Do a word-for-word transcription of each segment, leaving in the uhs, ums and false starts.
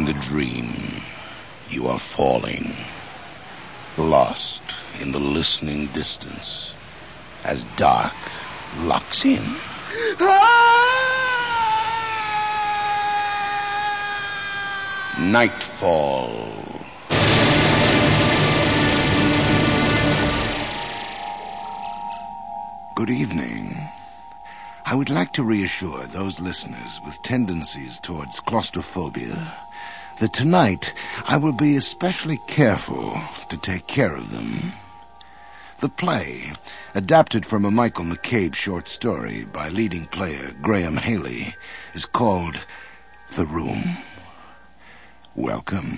In the dream, you are falling, lost in the listening distance, as dark locks in. Nightfall. Good evening. I would like to reassure those listeners with tendencies towards claustrophobia that tonight I will be especially careful to take care of them. The play, adapted from a Michael McCabe short story by leading player Graham Haley, is called The Room. Welcome.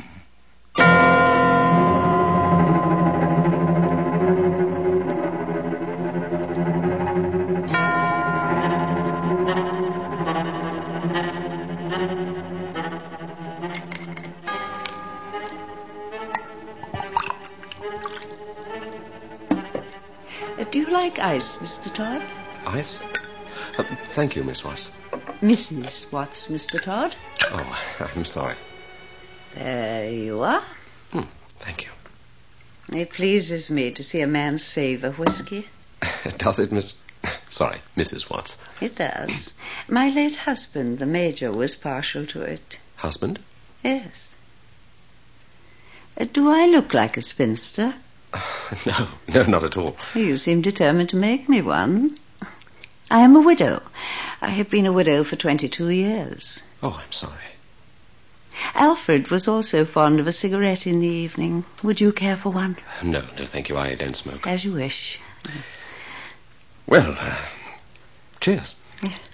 Do you like ice, Mister Todd? Ice? Uh, thank you, Miss Watts. Missus Watts, Mister Todd. Oh, I'm sorry. There you are. Hmm, thank you. It pleases me to see a man save a whiskey. Does it, Miss... Sorry, Missus Watts. It does. My late husband, the Major, was partial to it. Husband? Yes. Uh, do I look like a spinster? No, no, not at all. You seem determined to make me one. I am a widow. I have been a widow for twenty-two years. Oh, I'm sorry. Alfred was also fond of a cigarette in the evening. Would you care for one? No, no, thank you. I don't smoke. As you wish. Well, uh, cheers. Yes.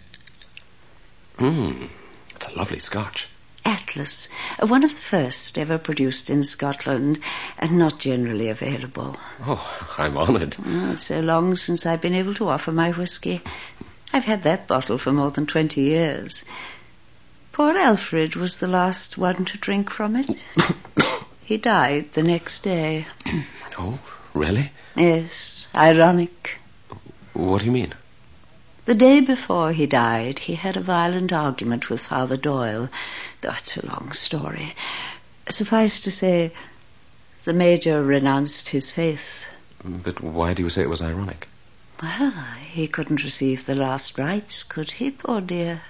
Mmm, it's a lovely scotch. Atlas, one of the first ever produced in Scotland and not generally available. Oh, I'm honoured. Oh, it's so long since I've been able to offer my whiskey. I've had that bottle for more than twenty years. Poor Alfred was the last one to drink from it. He died the next day. Oh, really? Yes, ironic. What do you mean? The day before he died, he had a violent argument with Father Doyle. That's a long story. Suffice to say, the Major renounced his faith. But why do you say it was ironic? Well, he couldn't receive the last rites, could he, poor dear?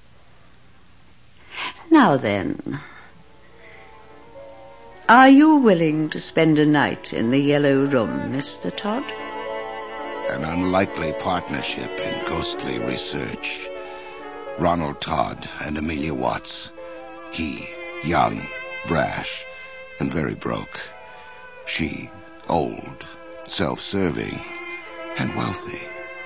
Now then, are you willing to spend a night in the Yellow Room, Mister Todd? An unlikely partnership in ghostly research. Ronald Todd and Amelia Watts. He, young, brash, and very broke. She, old, self-serving, and wealthy.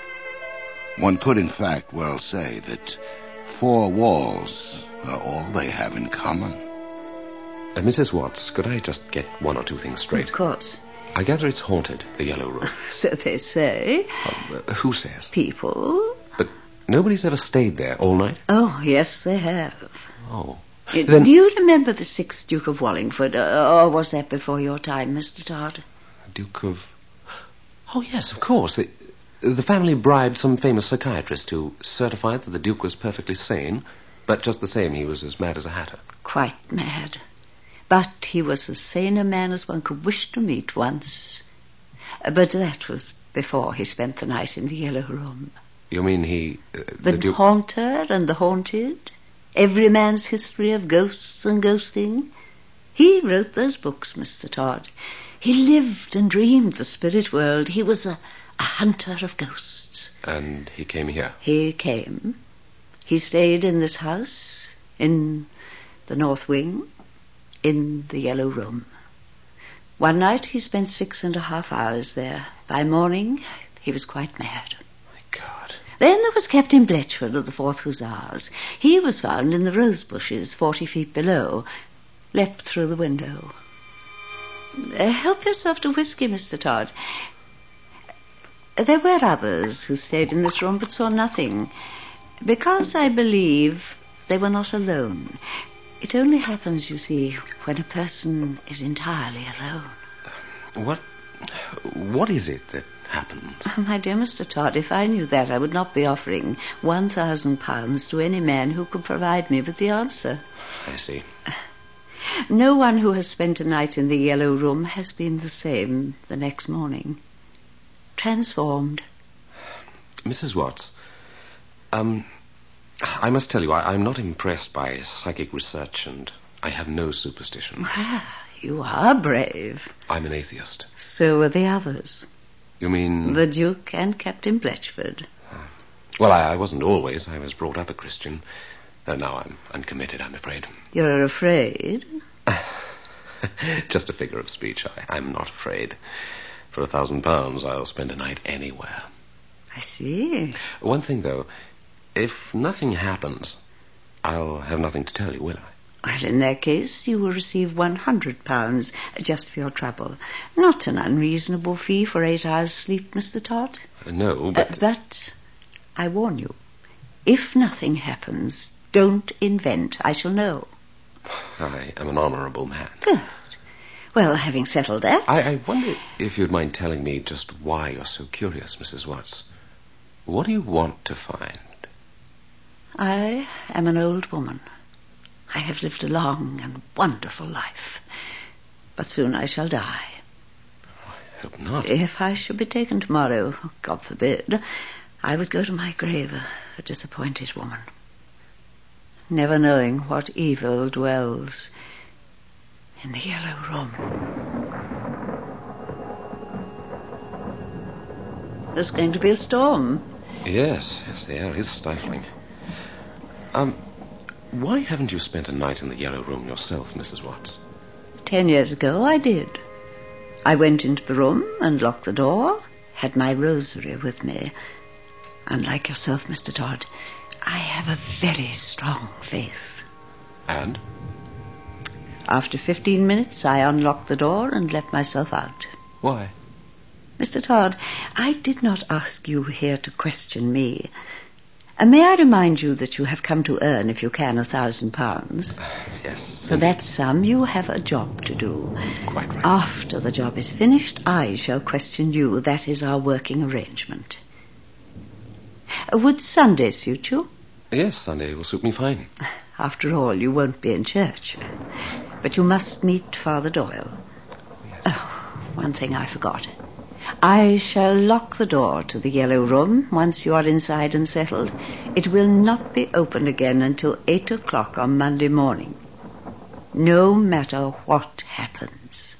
One could, in fact, well say that four walls are all they have in common. Uh, Missus Watts, could I just get one or two things straight? Of course. I gather it's haunted, the Yellow Room. So they say. Uh, uh, who says? People. But nobody's ever stayed there all night? Oh, yes, they have. Oh. Uh, then... Do you remember the sixth Duke of Wallingford? Uh, or was that before your time, Mister Todd? Duke of... Oh, yes, of course. The, the family bribed some famous psychiatrist who certified that the Duke was perfectly sane, but just the same, he was as mad as a hatter. Quite mad. But he was as sane a man as one could wish to meet once. Uh, but that was before he spent the night in the Yellow Room. You mean he... Uh, the the Duke... Haunter and the Haunted? Every man's history of ghosts and ghosting? He wrote those books, Mister Todd. He lived and dreamed the spirit world. He was a, a hunter of ghosts. And he came here? He came. He stayed in this house, in the North Wing, in the Yellow Room. One night he spent six and a half hours there. By morning, he was quite mad. My God. Then there was Captain Bletchford of the Fourth Hussars. He was found in the rose bushes forty feet below, leapt through the window. Uh, help yourself to whiskey, Mister Todd. There were others who stayed in this room but saw nothing, because I believe they were not alone. It only happens, you see, when a person is entirely alone. What... what is it that happens? Oh, my dear Mister Todd, if I knew that, I would not be offering one thousand pounds to any man who could provide me with the answer. I see. No one who has spent a night in the Yellow Room has been the same the next morning. Transformed. Missus Watts, um, I must tell you, I, I'm not impressed by psychic research, and I have no superstition. Ah, you are brave. I'm an atheist. So are the others. You mean... The Duke and Captain Bletchford. Well, I, I wasn't always. I was brought up a Christian. Uh, now I'm uncommitted, I'm afraid. You're afraid? Just a figure of speech. I, I'm not afraid. For a thousand pounds, I'll spend a night anywhere. I see. One thing, though. If nothing happens, I'll have nothing to tell you, will I? Well, in that case, you will receive one hundred pounds just for your trouble. Not an unreasonable fee for eight hours' sleep, Mister Todd. Uh, no, but... Uh, but I warn you, if nothing happens, don't invent. I shall know. I am an honourable man. Good. Well, having settled that... I, I wonder if you'd mind telling me just why you're so curious, Missus Watts. What do you want to find? I am an old woman. I have lived a long and wonderful life. But soon I shall die. I hope not. If I should be taken tomorrow, God forbid, I would go to my grave a, a disappointed woman, never knowing what evil dwells in the Yellow Room. There's going to be a storm. Yes, yes, the air is stifling. Um, why haven't you spent a night in the Yellow Room yourself, Missus Watts? Ten years ago I did. I went into the room and locked the door, had my rosary with me. Unlike yourself, Mister Todd, I have a very strong faith. And? After fifteen minutes, I unlocked the door and let myself out. Why? Mister Todd, I did not ask you here to question me. Uh, may I remind you that you have come to earn, if you can, a thousand pounds? Yes. For that sum, you have a job to do. Quite right. After the job is finished, I shall question you. That is our working arrangement. Uh, would Sunday suit you? Yes, Sunday will suit me fine. After all, you won't be in church. But you must meet Father Doyle. Yes. Oh, one thing I forgot. I shall lock the door to the Yellow Room once you are inside and settled. It will not be opened again until eight o'clock on Monday morning, no matter what happens.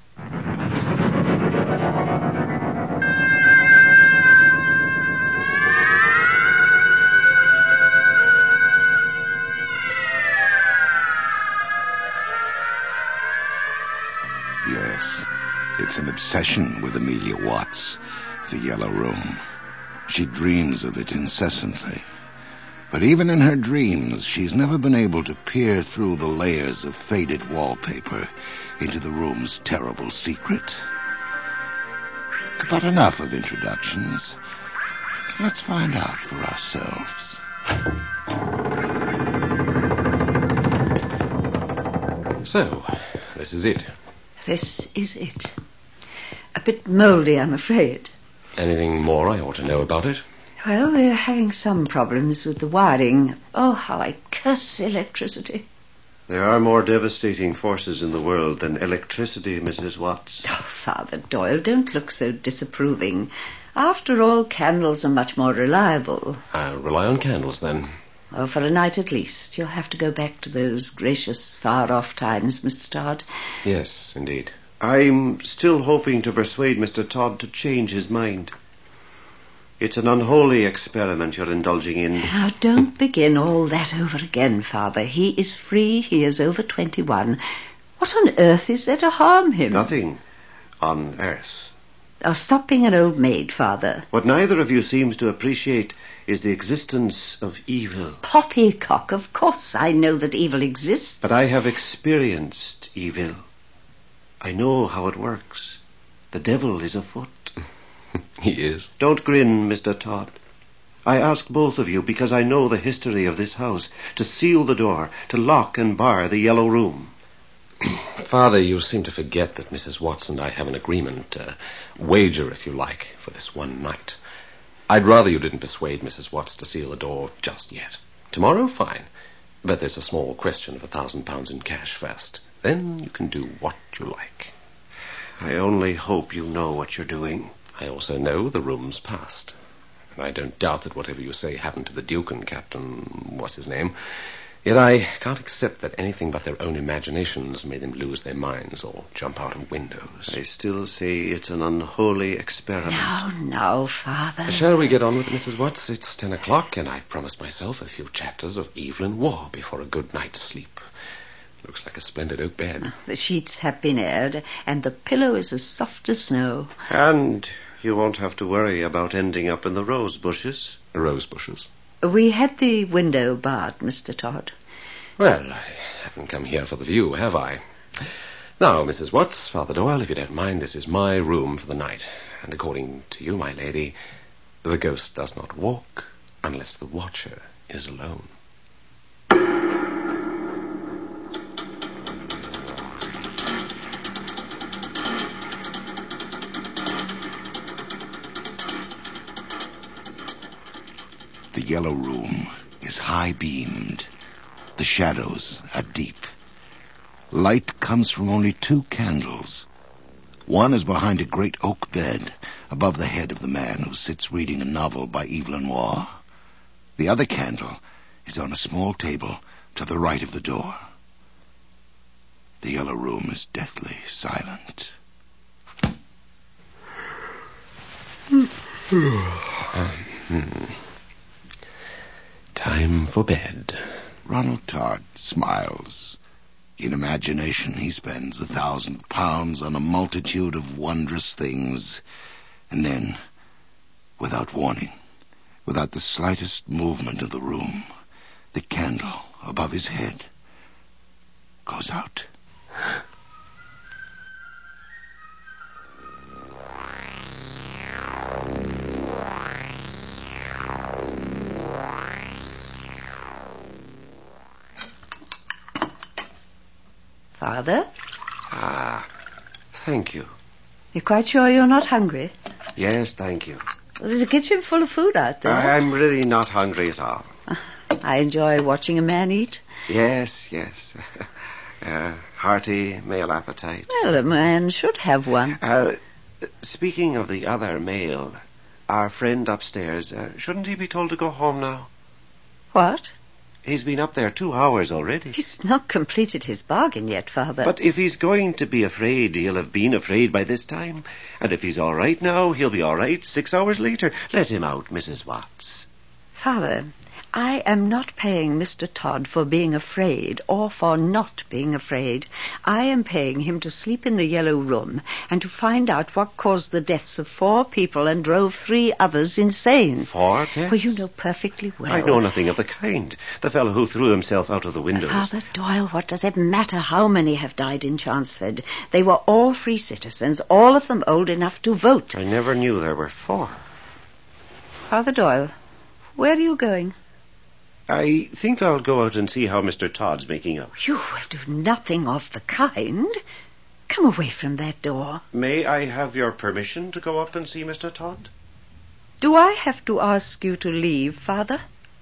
Yes, it's an obsession with Amelia Watts, the Yellow Room. She dreams of it incessantly. But even in her dreams, she's never been able to peer through the layers of faded wallpaper into the room's terrible secret. But enough of introductions. Let's find out for ourselves. So, this is it. This is it. A bit mouldy, I'm afraid. Anything more I ought to know about it? Well, we're having some problems with the wiring. Oh, how I curse electricity. There are more devastating forces in the world than electricity, Missus Watts. Oh, Father Doyle, don't look so disapproving. After all, candles are much more reliable. I'll rely on candles, then. Oh, for a night at least. You'll have to go back to those gracious, far-off times, Mister Todd. Yes, indeed. I'm still hoping to persuade Mister Todd to change his mind. It's an unholy experiment you're indulging in. Now, don't begin all that over again, Father. He is free. He is over twenty-one. What on earth is there to harm him? Nothing on earth. Oh, stop being an old maid, Father. What neither of you seems to appreciate is the existence of evil. Poppycock, of course I know that evil exists. But I have experienced evil. I know how it works. The devil is afoot. He is. Don't grin, Mister Todd. I ask both of you because I know the history of this house, to seal the door, to lock and bar the Yellow Room. Father, you seem to forget that Missus Watts and I have an agreement, a wager, if you like, for this one night. I'd rather you didn't persuade Missus Watts to seal the door just yet. Tomorrow, fine. But there's a small question of a thousand pounds in cash first. Then you can do what you like. I only hope you know what you're doing. I also know the room's past. And I don't doubt that whatever you say happened to the Duke and Captain... what's his name? Yet I can't accept that anything but their own imaginations made them lose their minds or jump out of windows. I still say it's an unholy experiment. No, no, Father. Shall we get on with it, Missus Watts? It's ten o'clock, and I've promised myself a few chapters of Evelyn Waugh before a good night's sleep. Looks like a splendid oak bed. The sheets have been aired, and the pillow is as soft as snow. And you won't have to worry about ending up in the rose bushes. Rose bushes? We had the window barred, Mister Todd. Well, I haven't come here for the view, have I? Now, Missus Watts, Father Doyle, if you don't mind, this is my room for the night. And according to you, my lady, the ghost does not walk unless the watcher is alone. The yellow room is high-beamed. The shadows are deep. Light comes from only two candles. One is behind a great oak bed, above the head of the man who sits reading a novel by Evelyn Waugh. The other candle is on a small table to the right of the door. The yellow room is deathly silent. Hmm. Time for bed. Ronald Todd smiles. In imagination, he spends a thousand pounds on a multitude of wondrous things. And then, without warning, without the slightest movement of the room, the candle above his head goes out. Father? Ah, thank you. You're quite sure you're not hungry? Yes, thank you. Well, there's a kitchen full of food out there. I'm really not hungry at all. I enjoy watching a man eat. Yes, yes. uh, hearty male appetite. Well, a man should have one. Uh, speaking of the other male, our friend upstairs, uh, shouldn't he be told to go home now? What? He's been up there two hours already. He's not completed his bargain yet, Father. But if he's going to be afraid, he'll have been afraid by this time. And if he's all right now, he'll be all right six hours later. Let him out, Missus Watts. Father, I am not paying Mister Todd for being afraid or for not being afraid. I am paying him to sleep in the yellow room and to find out what caused the deaths of four people and drove three others insane. Four deaths? Well, you know perfectly well. I know nothing of the kind. The fellow who threw himself out of the windows. Father Doyle, what does it matter how many have died in Chanceford? They were all free citizens, all of them old enough to vote. I never knew there were four. Father Doyle, where are you going? I think I'll go out and see how Mister Todd's making out. You will do nothing of the kind. Come away from that door. May I have your permission to go up and see Mister Todd? Do I have to ask you to leave, Father?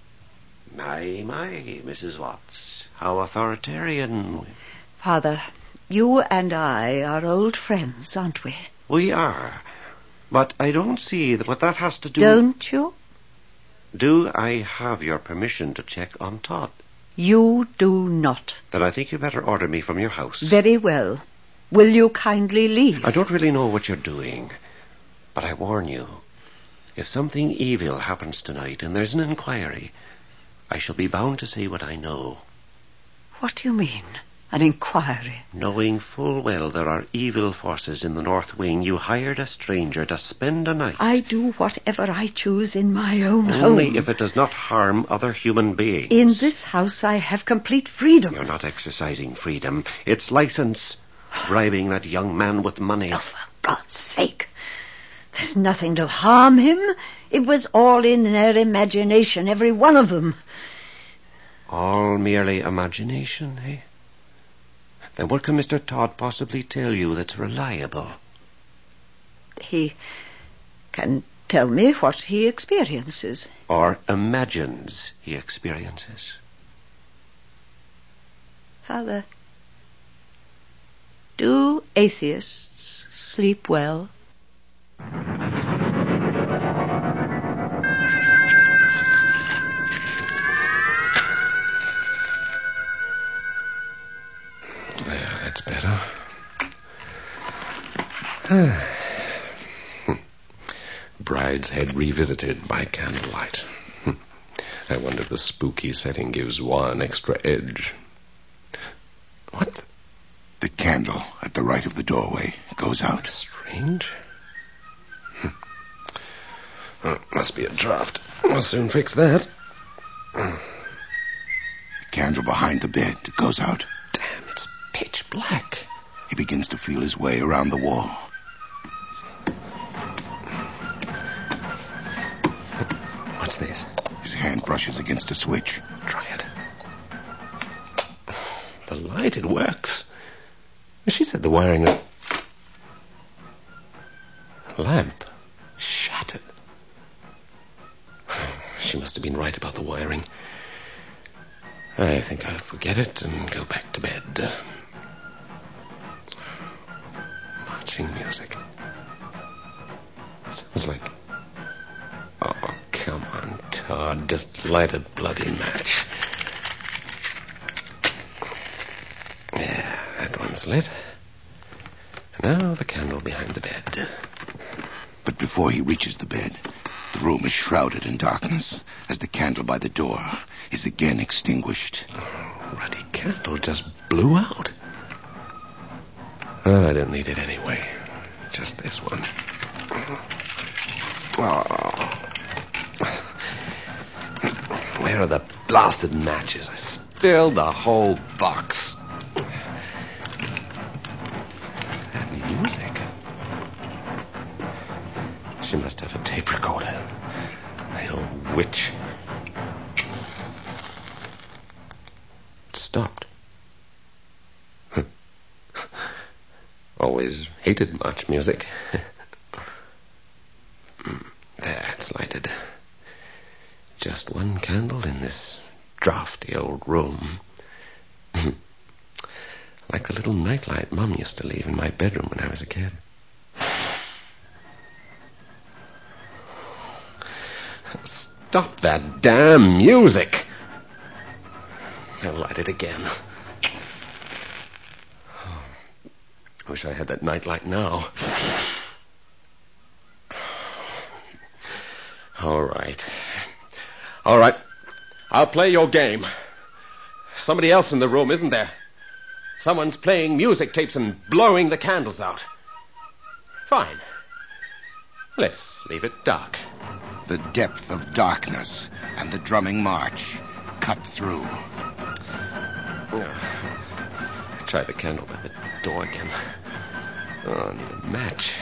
My, my, Missus Watts. How authoritarian. Father, you and I are old friends, aren't we? We are. But I don't see that what that has to do... Don't you? Do I have your permission to check on Todd? You do not. Then I think you better order me from your house. Very well. Will you kindly leave? I don't really know what you're doing, but I warn you, if something evil happens tonight and there's an inquiry, I shall be bound to say what I know. What do you mean? An inquiry? Knowing full well there are evil forces in the North Wing, you hired a stranger to spend a night. I do whatever I choose in my own home. Only if it does not harm other human beings. In this house I have complete freedom. You're not exercising freedom. It's license. Bribing that young man with money. Oh, for God's sake. There's nothing to harm him. It was all in their imagination, every one of them. All merely imagination, eh? Then what can Mister Todd possibly tell you that's reliable? He can tell me what he experiences. Or imagines he experiences. Father, Do atheists sleep well? There, that's better. Bride's Head revisited by candlelight. I wonder if the spooky setting gives one extra edge. What? The, the candle at the right of the doorway goes out. Strange. Oh, must be a draft. I'll soon fix that. The candle behind the bed goes out. Damn, it's pitch black. He begins to feel his way around the wall. What's this? His hand brushes against a switch. Try it. The light, it works. She said the wiring of... lamp shattered. She must have been right about the wiring. I think I'll forget it and go back to bed. Marching music. Sounds like... Oh, come on, Todd. Just light a bloody match. Yeah, that one's lit. Now the candle behind the bed. But before he reaches the bed, the room is shrouded in darkness as the candle by the door is again extinguished. Oh, ruddy candle just blew out. Well, I don't need it anyway. Just this one. Oh. Where are the blasted matches? I spilled the whole box. That music. She must have a tape recorder. The old witch. It stopped. Always hated march music. There, it's lighted. Just one candle in this drafty old room. Like the little nightlight Mum used to leave in my bedroom when I was a kid. Stop that damn music! I'll light it again. Wish I had that nightlight now. All right. All right. I'll play your game. Somebody else in the room, isn't there? Someone's playing music tapes and blowing the candles out. Fine. Let's leave it dark. The depth of darkness and the drumming march cut through. Try the candle by the door again. Oh, I need a match.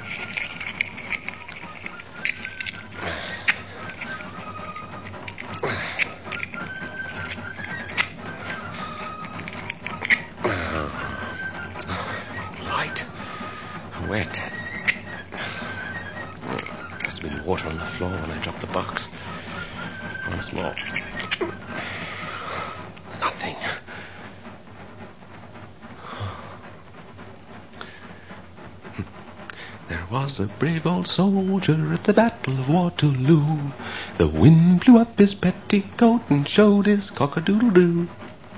Light. Wet. Must have been water on the floor when I dropped the box. Once more. Nothing. There was a brave old soldier at the Battle of Waterloo. The wind blew up his petticoat and showed his cock-a-doodle-doo.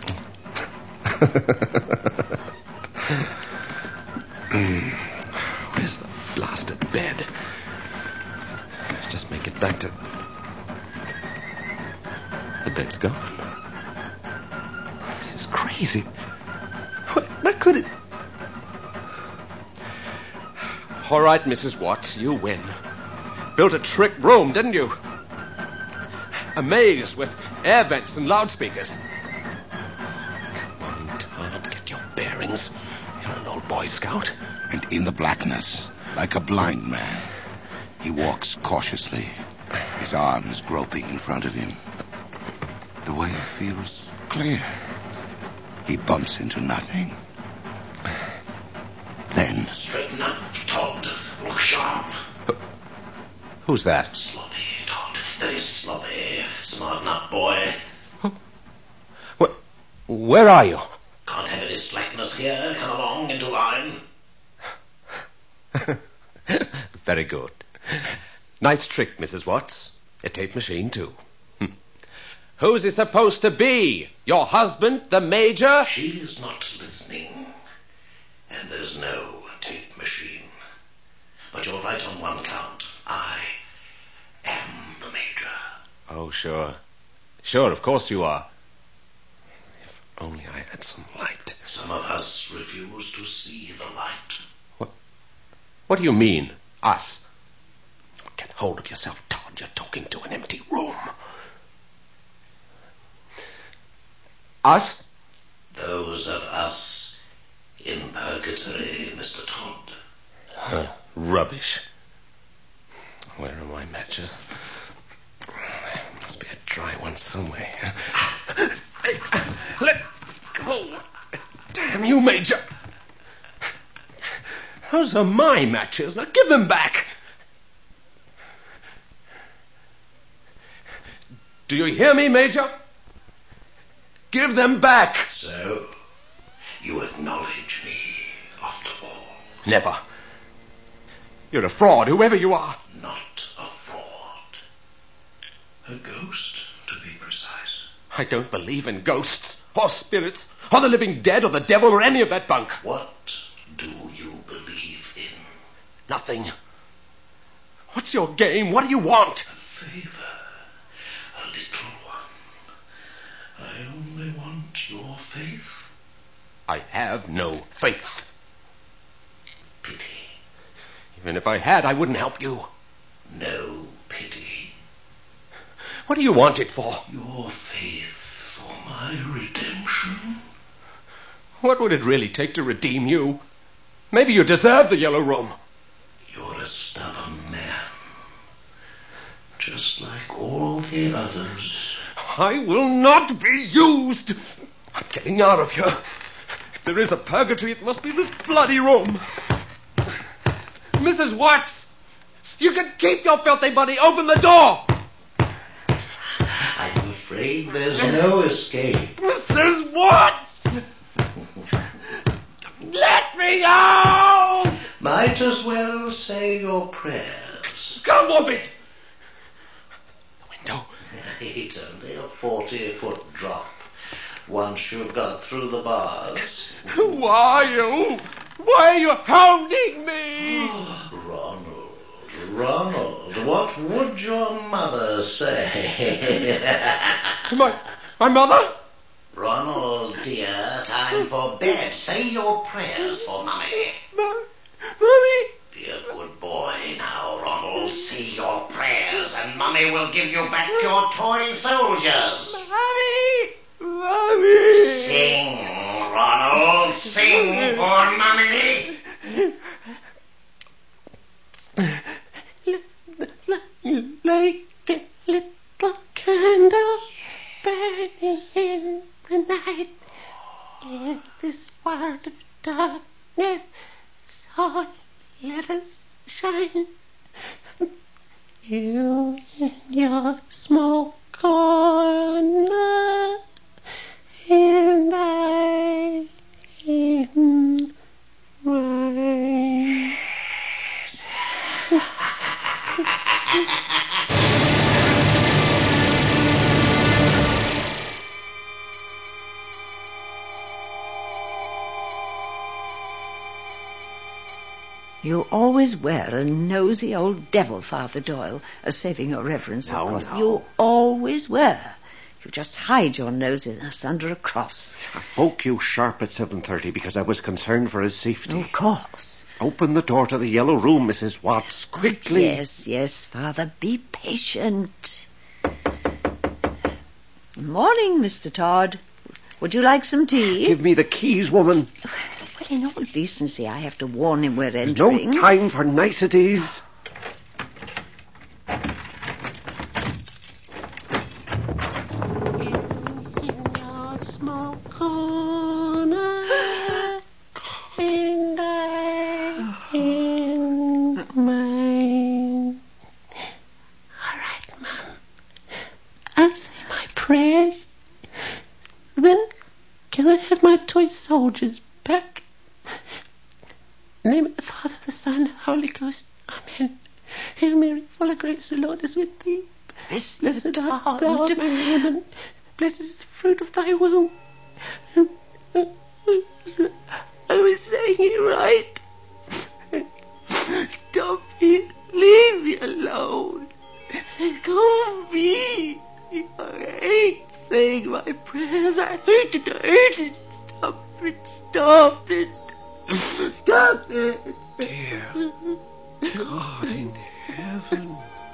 Where's the blasted bed? Just make it back to... The bed's gone. This is crazy. What, what could it... All right, Missus Watts, you win. Built a trick room, didn't you? A maze with air vents and loudspeakers. Come on, Todd, get your bearings. You're an old Boy Scout. And in the blackness, like a blind man, he walks cautiously, his arms groping in front of him. The way feels clear. He bumps into nothing. Then... Straighten up, Todd. Look sharp. Who's that? Sloppy, Todd. That is Sloppy. Smarten up, boy. Where, where are you? Can't have any slackness here. Come along into line. Very good. Nice trick, Missus Watts. A tape machine, too. Hm. Who's he supposed to be? Your husband, the Major? She's not listening. And there's no tape machine. But you're right on one count. I am the Major. Oh, sure. Sure, of course you are. If only I had some light. Some of us refuse to see the light. What? What do you mean, us? Get hold of yourself, Todd. You're talking to an empty room. Us? Those of us in purgatory, Mister Todd. Huh, rubbish. Where are my matches? There must be a dry one somewhere. Let go. Damn you, Major. Those are my matches. Now give them back. Do you hear me, Major? Give them back. So, you acknowledge me, after all. Never. You're a fraud, whoever you are. Not a fraud. A ghost, to be precise. I don't believe in ghosts, or spirits, or the living dead, or the devil, or any of that bunk. What do you believe in? Nothing. What's your game? What do you want? A favor. A little one. I only want your faith. I have no faith. Pity. Even if I had, I wouldn't help you. No pity. What do you want it for? Your faith for my redemption. What would it really take to redeem you? Maybe you deserve the Yellow Room. You're a stubborn man. Just like all the others. I will not be used. I'm getting out of here. If there is a purgatory, it must be this bloody room. Missus Watts, you can keep your filthy money. Open the door. I'm afraid there's no escape. Missus Watts! Let me out! Might as well say your prayers. Come off it! The window. It's only a forty-foot drop. Once you've got through the bars. Who are you? Why are you hounding me? Ronald, Ronald, what would your mother say? my, my mother? Ronald, dear, time for bed. Say your prayers for Mummy. Ma- Mummy? Be a good boy now, Ronald. Say your prayers, and Mummy will give you back your toy soldiers. Mummy! Mummy! Sing, Ronald. Sing for Mummy. Like a little candle burning in the night, in this world of darkness, so let us shine. You in your small corner, and I in mine. You always were a nosy old devil, Father Doyle, uh, saving your reverence, of No, course. no. You always were. You just hide your nosiness under a cross. I woke you sharp at seven thirty because I was concerned for his safety. Of course. Open the door to the Yellow Room, Missus Watts, quickly. Yes, yes, Father, be patient. Morning, Mister Todd. Would you like some tea? Give me the keys, woman. Well, in all decency, I have to warn him we're There's entering. no time for niceties. In your small corner, and I in mine. All right, Mum. I'll say my prayers. Then, can I have my toy soldiers back? In the name of the Father, the Son, and the Holy Holy Ghost. Amen. Hail Mary, full of grace, the Lord is with thee. Blessed Blessed is art the thou Lord. among women. Blessed is the fruit of thy womb. I was saying it right. Stop it. Leave me alone. Go be. I hate saying my prayers. I hate it. I hate it. Stop it. Stop it. Stop it. Dear God in heaven.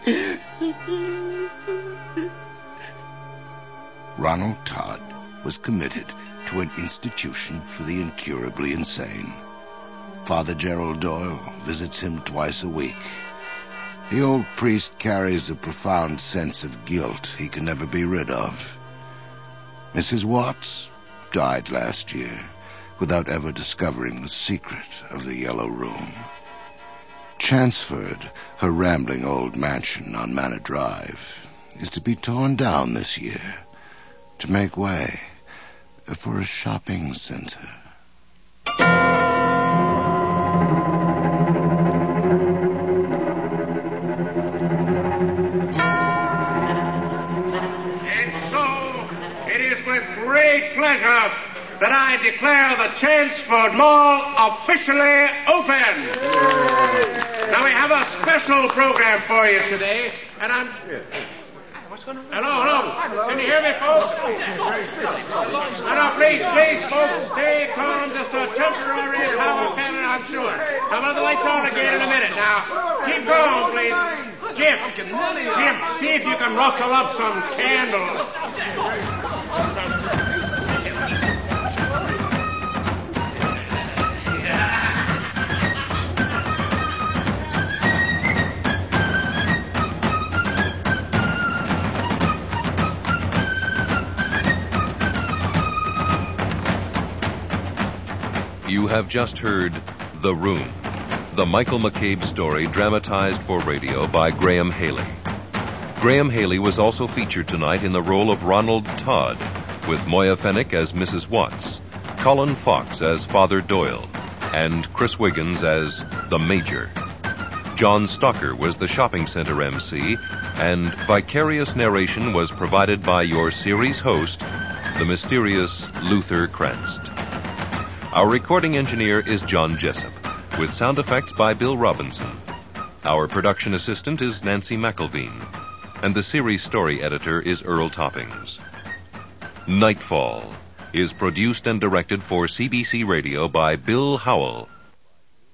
Ronald Todd was committed to an institution for the incurably insane. Father Gerald Doyle visits him twice a week. The old priest carries a profound sense of guilt he can never be rid of. Missus Watts died last year without ever discovering the secret of the Yellow Room. Chanceford, her rambling old mansion on Manor Drive, is to be torn down this year to make way for a shopping center. And so, it is with great pleasure that I declare the Chanceford Mall officially open. Now, we have a special program for you today, and I'm... Hello, hello. Can you hear me, folks? No, no, please, please, folks, stay calm. Just a temporary power failure, I'm sure. I'll have the lights on again in a minute. Now, keep calm, please. Jim, Jim, see if you can rustle up some candles. You have just heard The Room, the Michael McCabe story dramatized for radio by Graham Haley. Graham Haley was also featured tonight in the role of Ronald Todd, with Moya Fenwick as Missus Watts, Colin Fox as Father Doyle, and Chris Wiggins as the Major. John Stalker was the shopping center M C, and vicarious narration was provided by your series host, the mysterious Luther Kranst. Our recording engineer is John Jessup, with sound effects by Bill Robinson. Our production assistant is Nancy McElveen, and the series story editor is Earl Toppings. Nightfall is produced and directed for C B C Radio by Bill Howell